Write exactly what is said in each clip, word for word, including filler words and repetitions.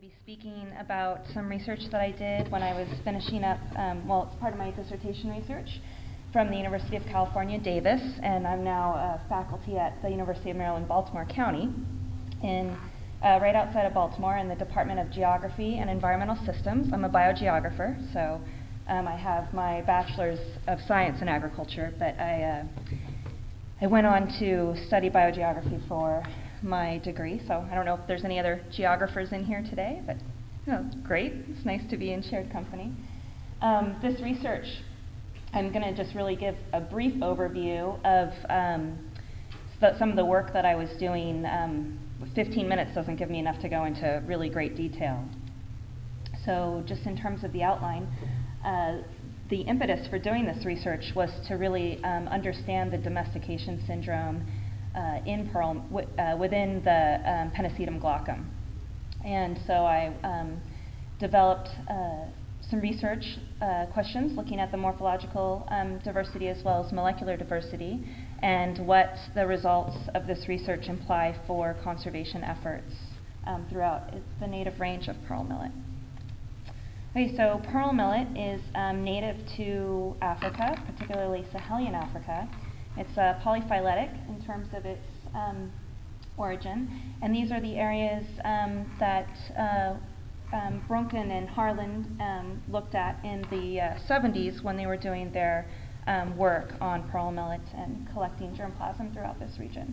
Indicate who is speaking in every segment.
Speaker 1: be speaking about some research that I did when I was finishing up, um, well, it's part of my dissertation research from the University of California, Davis, and I'm now a faculty at the University of Maryland, Baltimore County, in uh, right outside of Baltimore in the Department of Geography and Environmental Systems. I'm a biogeographer, so um, I have my Bachelor's of Science in Agriculture, but I, uh, I went on to study biogeography for my degree, so I don't know if there's any other geographers in here today, but you know, it's great. It's nice to be in shared company. Um, this research, I'm going to just really give a brief overview of um, th- some of the work that I was doing. Um, fifteen minutes doesn't give me enough to go into really great detail. So just in terms of the outline, uh, the impetus for doing this research was to really um, understand the domestication syndrome Uh, in pearl w- uh, within the um, Pennisetum glaucum, and so I um, developed uh, some research uh, questions looking at the morphological um, diversity as well as molecular diversity, and what the results of this research imply for conservation efforts um, throughout the native range of pearl millet. Okay, so pearl millet is um, native to Africa, particularly Sahelian Africa. It's uh, polyphyletic in terms of its um, origin, and these are the areas um, that uh, um, Brunken and Harland um, looked at in the uh, seventies when they were doing their um, work on pearl millet and collecting germplasm throughout this region.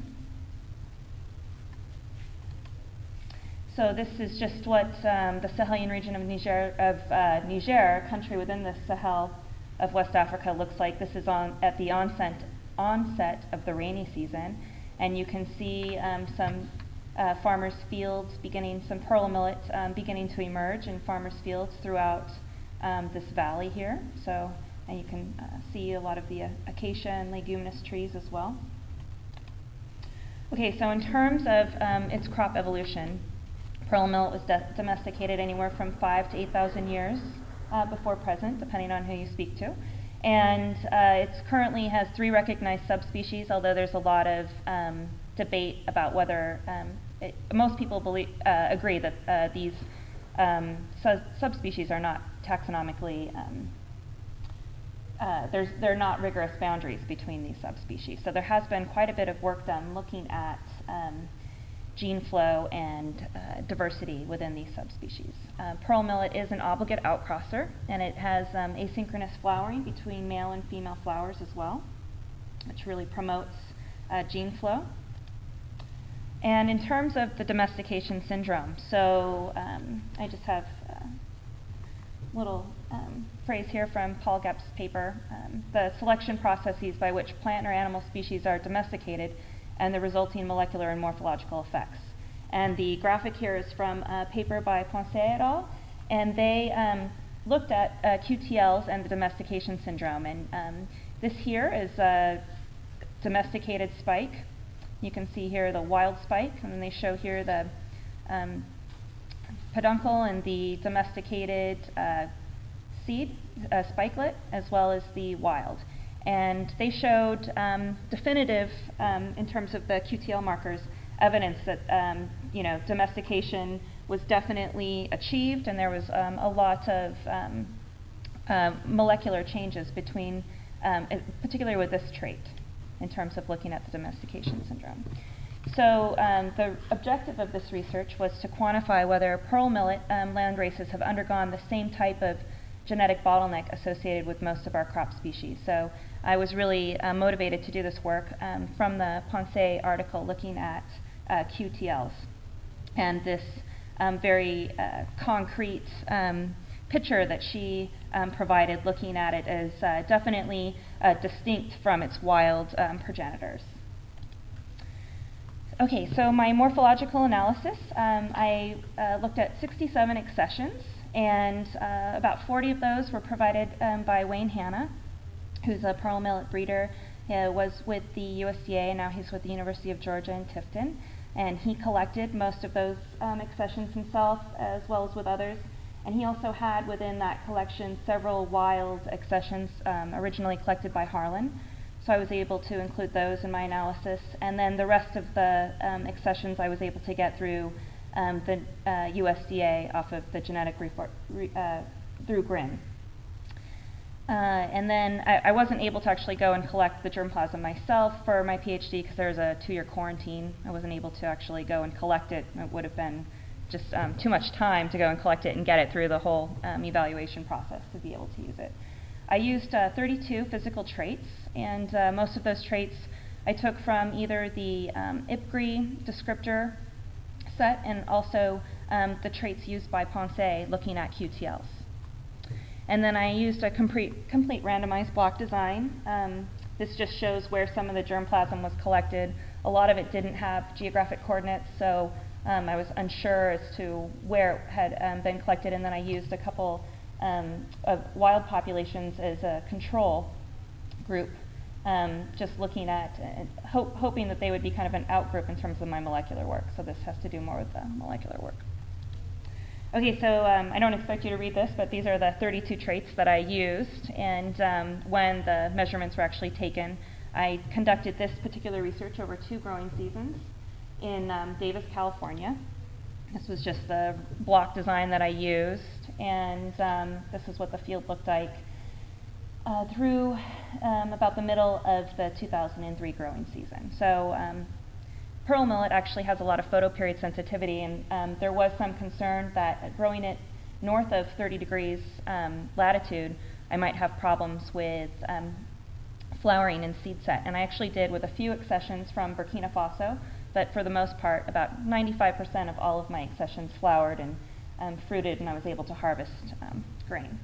Speaker 1: So this is just what um, the Sahelian region of Niger, of uh, Niger, a country within the Sahel of West Africa, looks like. This is on at the onset onset of the rainy season, and you can see um, some uh, farmers' fields beginning, some pearl millet um, beginning to emerge in farmers' fields throughout um, this valley here. So, and you can uh, see a lot of the uh, acacia and leguminous trees as well. Okay, so in terms of um, its crop evolution, pearl millet was de- domesticated anywhere from five to eight thousand years uh, before present, depending on who you speak to. And uh, it currently has three recognized subspecies, although there's a lot of um, debate about whether um, it, most people believe, uh, agree that uh, these um, su- subspecies are not taxonomically, um, uh, there's, there are not rigorous boundaries between these subspecies. So there has been quite a bit of work done looking at um, gene flow and uh, diversity within these subspecies. Uh, pearl millet is an obligate outcrosser, and it has um, asynchronous flowering between male and female flowers as well, which really promotes uh, gene flow. And in terms of the domestication syndrome, so um, I just have a little um, phrase here from Paul Gepp's paper, um, the selection processes by which plant or animal species are domesticated and the resulting molecular and morphological effects. And the graphic here is from a paper by Poincet et al., and they um, looked at uh, Q T Ls and the domestication syndrome. And um, this here is a domesticated spike. You can see here the wild spike, and then they show here the um, peduncle and the domesticated uh, seed, uh, spikelet, as well as the wild. And they showed um, definitive, um, in terms of the Q T L markers, evidence that um, you know domestication was definitely achieved, and there was um, a lot of um, uh, molecular changes between, um, particularly with this trait, in terms of looking at the domestication syndrome. So um, the objective of this research was to quantify whether pearl millet um, land races have undergone the same type of genetic bottleneck associated with most of our crop species. So I was really uh, motivated to do this work um, from the Poincet article looking at uh, Q T Ls. And this um, very uh, concrete um, picture that she um, provided looking at it as uh, definitely uh, distinct from its wild um, progenitors. Okay, so my morphological analysis, um, I uh, looked at sixty-seven accessions, and uh, about forty of those were provided um, by Wayne Hanna, who's a pearl millet breeder. He uh, was with the U S D A, and now he's with the University of Georgia in Tifton. And he collected most of those um, accessions himself, as well as with others. And he also had within that collection several wild accessions um, originally collected by Harlan. So I was able to include those in my analysis. And then the rest of the um, accessions I was able to get through um, the uh, U S D A off of the genetic report re, uh, through GRIN. Uh, and then I, I wasn't able to actually go and collect the germplasm myself for my PhD because there was a two-year quarantine. I wasn't able to actually go and collect it. It would have been just um, too much time to go and collect it and get it through the whole um, evaluation process to be able to use it. I used uh, thirty-two physical traits, and uh, most of those traits I took from either the um, I P G R I descriptor set and also um, the traits used by Pensée looking at Q T Ls. And then I used a complete, complete randomized block design. Um, this just shows where some of the germplasm was collected. A lot of it didn't have geographic coordinates, so um, I was unsure as to where it had um, been collected. And then I used a couple um, of wild populations as a control group, um, just looking at, uh, hope, hoping that they would be kind of an outgroup in terms of my molecular work. So this has to do more with the molecular work. Okay, so um, I don't expect you to read this, but these are the thirty-two traits that I used. And um, when the measurements were actually taken, I conducted this particular research over two growing seasons in um, Davis, California. This was just the block design that I used, and um, this is what the field looked like uh, through um, about the middle of the two thousand three growing season. So. Um, Pearl millet actually has a lot of photoperiod sensitivity, and um, there was some concern that growing it north of thirty degrees um, latitude, I might have problems with um, flowering and seed set. And I actually did with a few accessions from Burkina Faso, but for the most part, about ninety-five percent of all of my accessions flowered and um, fruited, and I was able to harvest um, grain.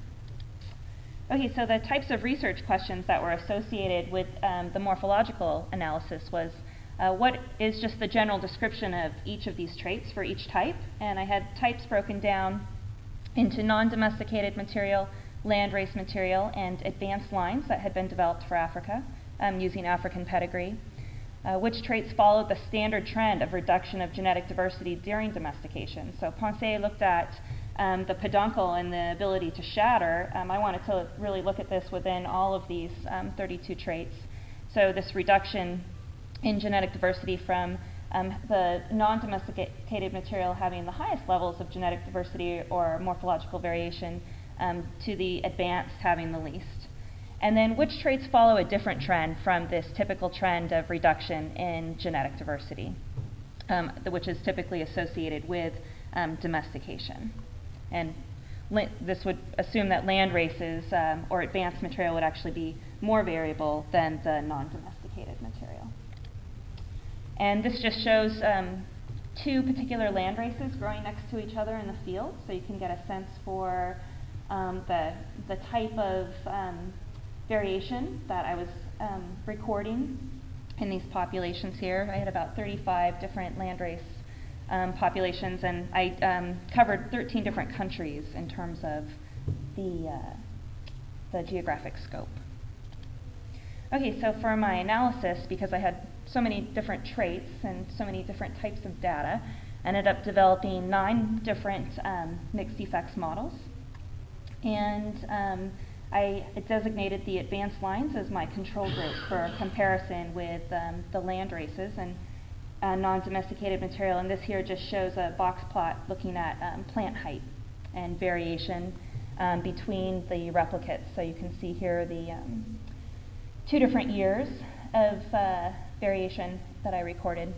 Speaker 1: Okay, so the types of research questions that were associated with um, the morphological analysis was Uh, what is just the general description of each of these traits for each type, and I had types broken down into non-domesticated material, landrace material, and advanced lines that had been developed for Africa um, using African pedigree. Uh, which traits followed the standard trend of reduction of genetic diversity during domestication? So Pensée looked at um, the peduncle and the ability to shatter. Um, I wanted to really look at this within all of these um, thirty-two traits. So this reduction in genetic diversity from um, the non-domesticated material having the highest levels of genetic diversity or morphological variation um, to the advanced having the least. And then which traits follow a different trend from this typical trend of reduction in genetic diversity, um, which is typically associated with um, domestication. And this would assume that land races um, or advanced material would actually be more variable than the non-domesticated material. And this just shows um, two particular land races growing next to each other in the field, so you can get a sense for um, the, the type of um, variation that I was um, recording in these populations here. I had about thirty-five different landrace um, populations, and I um, covered thirteen different countries in terms of the, uh, the geographic scope. Okay, so for my analysis, because I had so many different traits and so many different types of data, I ended up developing nine different um, mixed effects models. And um, I designated the advanced lines as my control group for comparison with um, the land races and uh, non-domesticated material. And this here just shows a box plot looking at um, plant height and variation um, between the replicates. So you can see here the um, two different years of uh, variation that I recorded.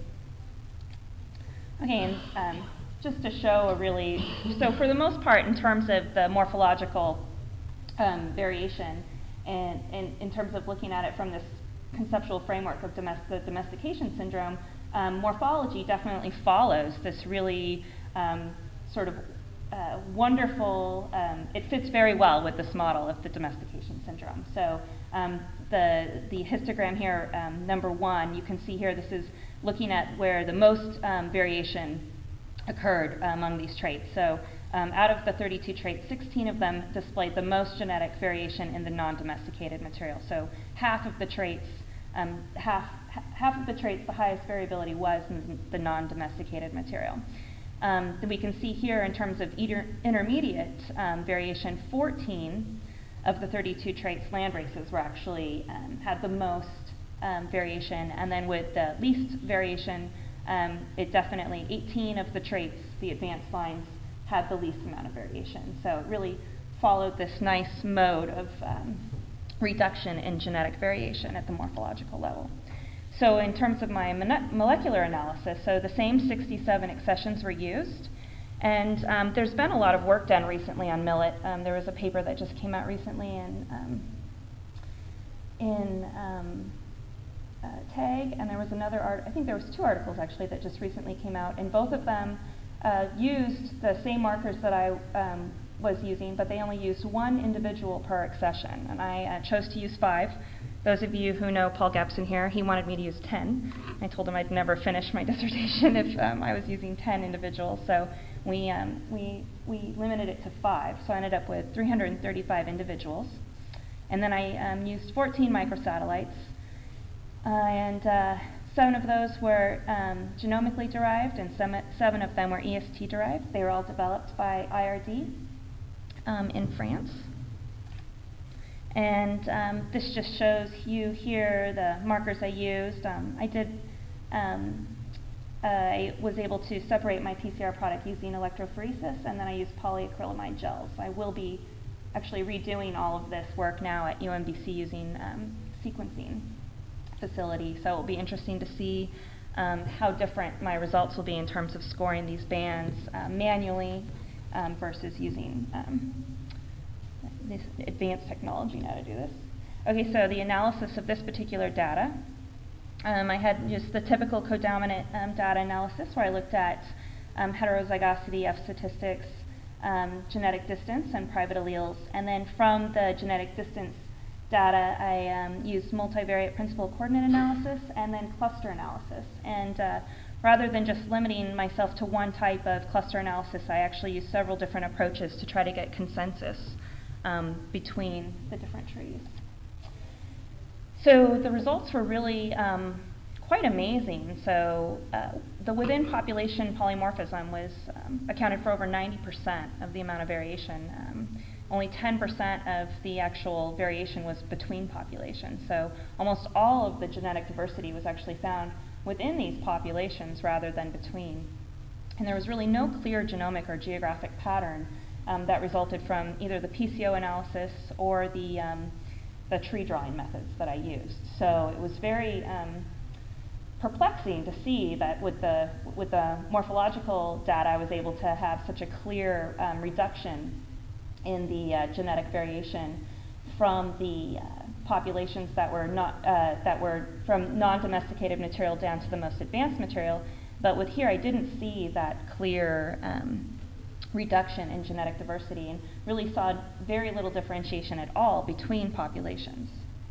Speaker 1: Okay, and um, just to show a really, so for the most part in terms of the morphological um, variation and, and in terms of looking at it from this conceptual framework of domest the domestication syndrome, um, morphology definitely follows this really um, sort of uh, wonderful, um, it fits very well with this model of the domestication syndrome. So um, the, the histogram here, um, number one, you can see here this is looking at where the most um, variation occurred among these traits. So um, out of the thirty-two traits, sixteen of them displayed the most genetic variation in the non-domesticated material. So half of the traits, um, half, half of the traits, the highest variability was in the non-domesticated material. Um, we can see here in terms of inter intermediate um, variation, fourteen of the thirty-two traits land races were actually um, had the most um, variation, and then with the least variation, um, it definitely, eighteen of the traits, the advanced lines, had the least amount of variation. So it really followed this nice mode of um, reduction in genetic variation at the morphological level. So in terms of my molecular analysis, so the same sixty-seven accessions were used. And um, there's been a lot of work done recently on millet. Um, there was a paper that just came out recently in, um, in um, uh, Tag, and there was another art, I think there was two articles actually that just recently came out, and both of them uh, used the same markers that I um, was using, but they only used one individual per accession, and I uh, chose to use five. Those of you who know Paul Gepson here, he wanted me to use ten. I told him I'd never finish my dissertation if um, I was using ten individuals, so we, um, we, we limited it to five. So I ended up with three hundred thirty-five individuals. And then I um, used fourteen microsatellites, uh, and uh, seven of those were um, genomically derived, and some, seven of them were E S T derived. They were all developed by I R D um, in France. And um, this just shows you here the markers I used. Um, I did, um, uh, I was able to separate my P C R product using electrophoresis, and then I used polyacrylamide gels. I will be actually redoing all of this work now at U M B C using um, sequencing facility, so it will be interesting to see um, how different my results will be in terms of scoring these bands uh, manually um, versus using um, this advanced technology now to do this. Okay, so the analysis of this particular data, um, I had just the typical codominant um, data analysis where I looked at um, heterozygosity, F statistics, um, genetic distance, and private alleles. And then from the genetic distance data, I um, used multivariate principal coordinate analysis and then cluster analysis. And uh, rather than just limiting myself to one type of cluster analysis, I actually used several different approaches to try to get consensus Um, between the different trees. So the results were really um, quite amazing. So uh, the within population polymorphism was um, accounted for over ninety percent of the amount of variation. Um, only ten percent of the actual variation was between populations. So almost all of the genetic diversity was actually found within these populations rather than between. And there was really no clear genomic or geographic pattern Um, that resulted from either the P C O analysis or the, um, the tree drawing methods that I used. So it was very um, perplexing to see that with the, with the morphological data I was able to have such a clear um, reduction in the uh, genetic variation from the uh, populations that were, not, uh, that were from non-domesticated material down to the most advanced material. But with here I didn't see that clear um, reduction in genetic diversity and really saw very little differentiation at all between populations.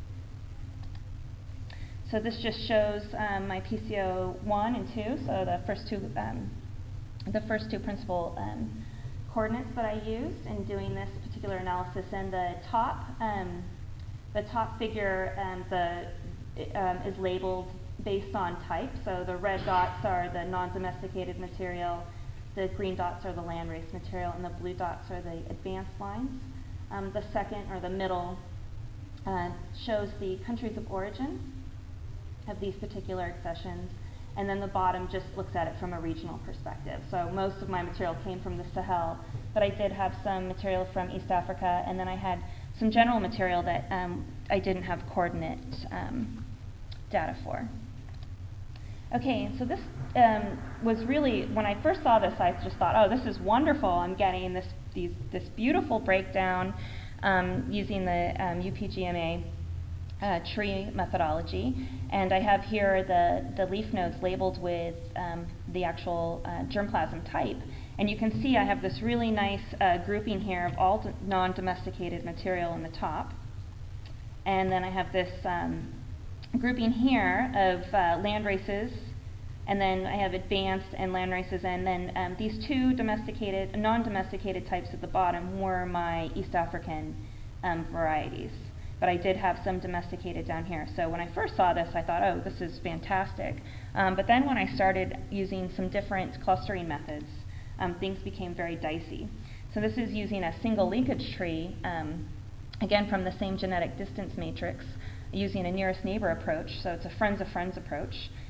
Speaker 1: So this just shows um, my P C O one and two, so the first two, um, the first two principal um, coordinates that I used in doing this particular analysis. And the top, um, the top figure, um, the um, is labeled based on type. So the red dots are the non-domesticated material. The green dots are the landrace material, and the blue dots are the advanced lines. Um, the second, or the middle, uh, shows the countries of origin of these particular accessions, and then the bottom just looks at it from a regional perspective. So most of my material came from the Sahel, but I did have some material from East Africa, and then I had some general material that um, I didn't have coordinate um, data for. Okay, so this um, was really, when I first saw this, I just thought, oh, this is wonderful. I'm getting this these, this beautiful breakdown um, using the um, U P G M A uh, tree methodology. And I have here the, the leaf nodes labeled with um, the actual uh, germplasm type. And you can see I have this really nice uh, grouping here of all non-domesticated material in the top. And then I have this um, grouping here of uh, land races, and then I have advanced and land races, and then um, these two domesticated, non-domesticated types at the bottom were my East African um, varieties. But I did have some domesticated down here. So when I first saw this, I thought, oh, this is fantastic. Um, but then when I started using some different clustering methods, um, things became very dicey. So this is using a single linkage tree, um, again from the same genetic distance matrix, using a nearest neighbor approach. So it's a friends of friends approach.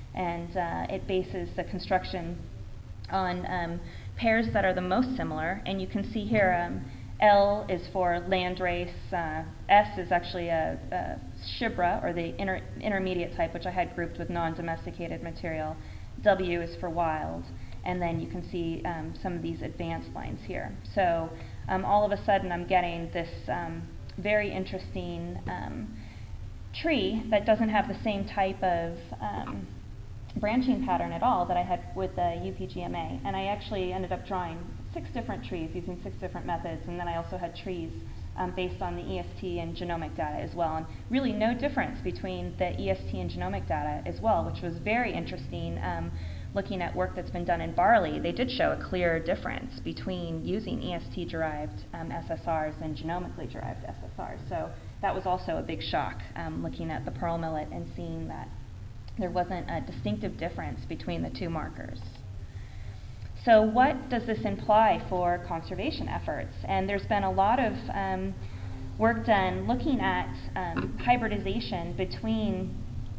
Speaker 1: And uh, it bases the construction on um, pairs that are the most similar. And you can see here, um, L is for landrace, uh, S is actually a, a Shibra, or the inter intermediate type, which I had grouped with non-domesticated material. W is for wild, and then you can see um, some of these advanced lines here. So um, all of a sudden I'm getting this um, very interesting um, tree that doesn't have the same type of um, branching pattern at all that I had with the U P G M A. And I actually ended up drawing six different trees using six different methods, and then I also had trees um, based on the E S T and genomic data as well. And really no difference between the E S T and genomic data as well, which was very interesting. Um, looking at work that's been done in barley, they did show a clear difference between using E S T-derived um, S S Rs and genomically derived S S Rs. So that was also a big shock, um, looking at the pearl millet and seeing that there wasn't a distinctive difference between the two markers. So what does this imply for conservation efforts? And there's been a lot of um, work done looking at um, hybridization between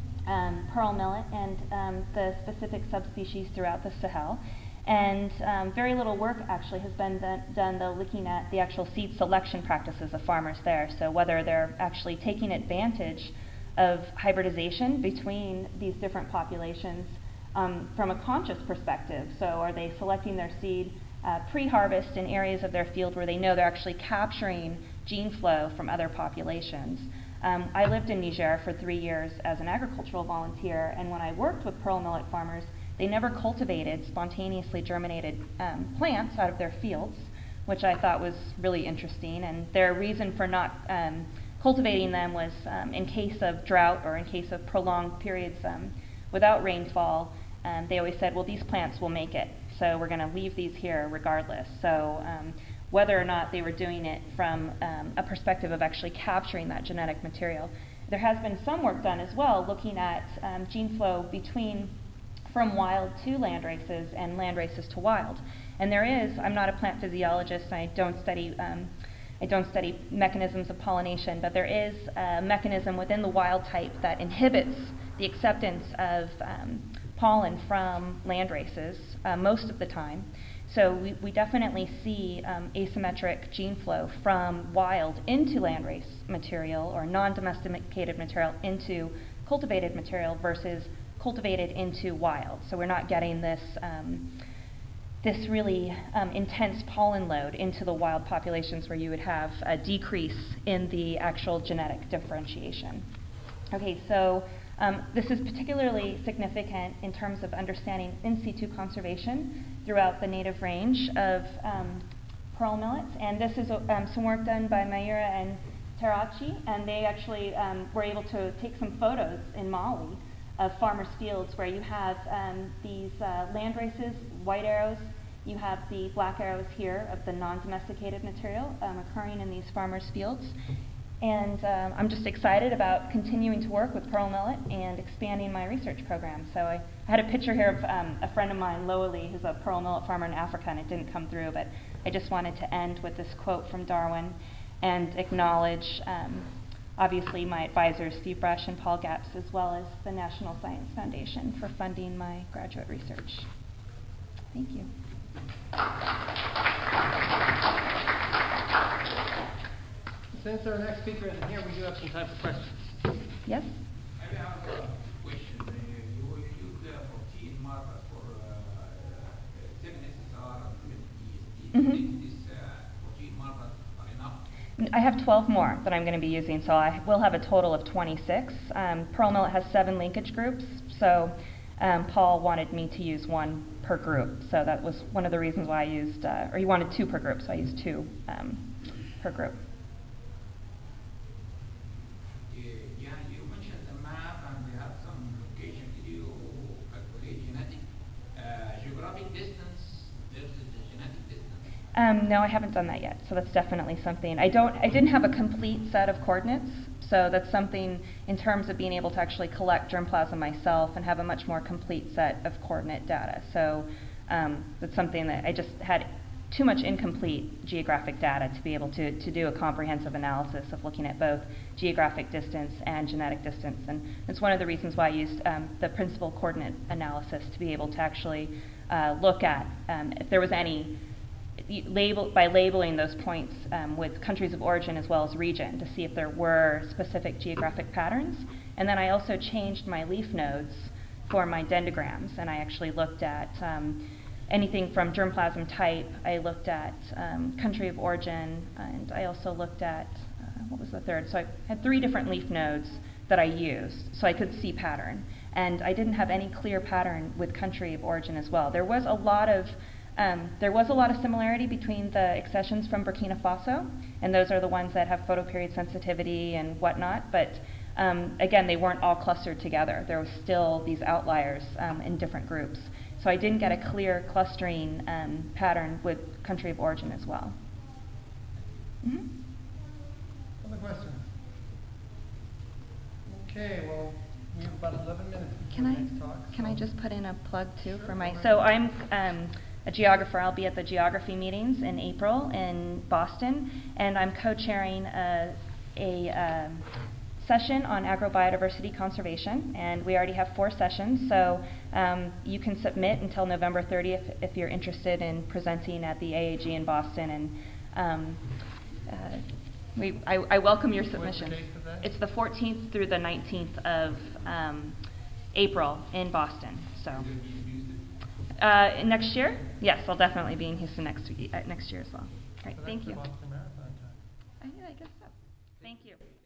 Speaker 1: um, pearl millet and um, the specific subspecies throughout the Sahel. And um, very little work actually has been done, done though looking at the actual seed selection practices of farmers there. So whether they're actually taking advantage of hybridization between these different populations um, from a conscious perspective. So are they selecting their seed uh, pre-harvest in areas of their field where they know they're actually capturing gene flow from other populations? Um, I lived in Niger for three years as an agricultural volunteer, and when I worked with pearl millet farmers, they never cultivated spontaneously germinated um, plants out of their fields, which I thought was really interesting. And their reason for not um, cultivating them was um, in case of drought or in case of prolonged periods um, without rainfall, um, they always said, well, these plants will make it, so we're going to leave these here regardless. So um, whether or not they were doing it from um, a perspective of actually capturing that genetic material. There has been some work done as well looking at um, gene flow between from wild to land races and land races to wild. And there is, I'm not a plant physiologist, I don't study um, I don't study mechanisms of pollination, but there is a mechanism within the wild type that inhibits the acceptance of um, pollen from land races uh, most of the time. So we, we definitely see um, asymmetric gene flow from wild into landrace material or non-domesticated material into cultivated material versus cultivated into wild. So we're not getting this um, this really um, intense pollen load into the wild populations where you would have a decrease in the actual genetic differentiation. Okay, so um, this is particularly significant in terms of understanding in situ conservation throughout the native range of um, pearl millets. And this is um, some work done by Mayura and Terachi, and they actually um, were able to take some photos in Mali of farmers' fields where you have um, these uh, land races, white arrows, you have the black arrows here of the non-domesticated material um, occurring in these farmers' fields. And um, I'm just excited about continuing to work with pearl millet and expanding my research program. So I, I had a picture here of um, a friend of mine, Loali, who's a pearl millet farmer in Africa, and it didn't come through, but I just wanted to end with this quote from Darwin and acknowledge um, obviously my advisors, Steve Brush and Paul Gapps, as well as the National Science Foundation for funding my graduate research. Thank you.
Speaker 2: Since our next speaker isn't here, we do have some time for questions.
Speaker 1: Yes?
Speaker 3: I have a question. Uh, you used uh, fourteen markers for uh, seven S S R and E S T. Do you think these uh, fourteen markers are enough?
Speaker 1: I have twelve more that I'm going to be using, so I will have a total of twenty-six. Um, pearl millet has seven linkage groups, so um, Paul wanted me to use one per group, so that was one of the reasons why I used, uh, or he wanted two per group, so I used two um, per group.
Speaker 3: Uh, yeah, you mentioned the map and we have some location. Did you calculate genetic, uh, geographic distance versus the genetic distance?
Speaker 1: Um, no, I haven't done that yet, so that's definitely something. I don't. I didn't have a complete set of coordinates, so that's something in terms of being able to actually collect germplasm myself and have a much more complete set of coordinate data. So um, that's something that I just had too much incomplete geographic data to be able to, to do a comprehensive analysis of looking at both geographic distance and genetic distance. And it's one of the reasons why I used um, the principal coordinate analysis to be able to actually uh, look at um, if there was any, label, by labeling those points um, with countries of origin as well as region to see if there were specific geographic patterns. And then I also changed my leaf nodes for my dendrograms, and I actually looked at um, anything from germplasm type. I looked at um, country of origin, and I also looked at, uh, what was the third? So I had three different leaf nodes that I used so I could see pattern. And I didn't have any clear pattern with country of origin as well. There was a lot of um, there was a lot of similarity between the accessions from Burkina Faso, and those are the ones that have photoperiod sensitivity and whatnot, but um, again, they weren't all clustered together. There was still these outliers um, in different groups. So I didn't get a clear clustering um, pattern with country of origin as well. Mm-hmm.
Speaker 2: Other questions? Okay, well, we have about eleven minutes before
Speaker 1: Can
Speaker 2: the
Speaker 1: I
Speaker 2: next talk.
Speaker 1: can
Speaker 2: so
Speaker 1: I just put in a plug too
Speaker 2: Sure,
Speaker 1: for my?
Speaker 2: go ahead.
Speaker 1: So I'm um, a geographer. I'll be at the geography meetings in April in Boston, and I'm co-chairing a, a um, session on agrobiodiversity conservation, and we already have four sessions, so um, you can submit until November thirtieth if you're interested in presenting at the A A G in Boston, and um, uh, we, I, I welcome your
Speaker 2: What's the
Speaker 1: submissions.
Speaker 2: date for that?
Speaker 1: It's the fourteenth through the nineteenth of um, April in Boston. So uh, next year, yes, I'll definitely be in Houston next week, uh, next year as well. All right,
Speaker 2: So
Speaker 1: thank
Speaker 2: that's the
Speaker 1: you.
Speaker 2: Boston Marathon time.
Speaker 1: I, yeah, I guess so. Thank you.